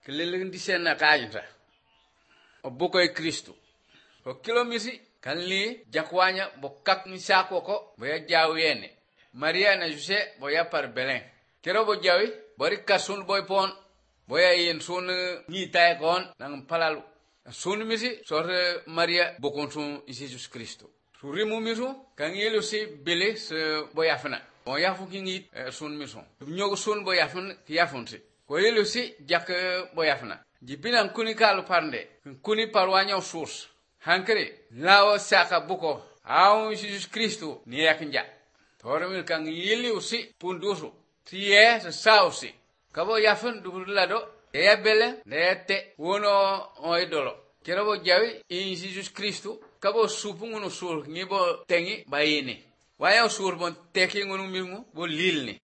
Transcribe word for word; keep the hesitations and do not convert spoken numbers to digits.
kelele di sen na kajta o bokoy Kristo o kilomisi kan li jakwanya bo kak ni sako ko bo ya jawiyene Maria na Jose bo ya par Belen kero bo jawi bori kasun boy pon bo ya yen sun ni tay kon nang palalu sun misi sorte Maria bokon sun Jesus Kristo surimu misu kan yelo si bele se bo ya fana bo ya fu kingi sun misu nyogo sun bo ya fun ya funsi ko yelo si jak bo ya fana jibinan kuni kalu parnde kuni parwanyo sus hankere lawo saka buko aun Jesus Kristo ni yakinja tormil kan yili usi pundusu tiye sa sausi kabo yafun dugulado e bele nete wono o idolo kerabo jawi in Jesus Kristo kabo supungu no sur ngibo tengi bayini waya sur bon teki ngunu mimu bo lilni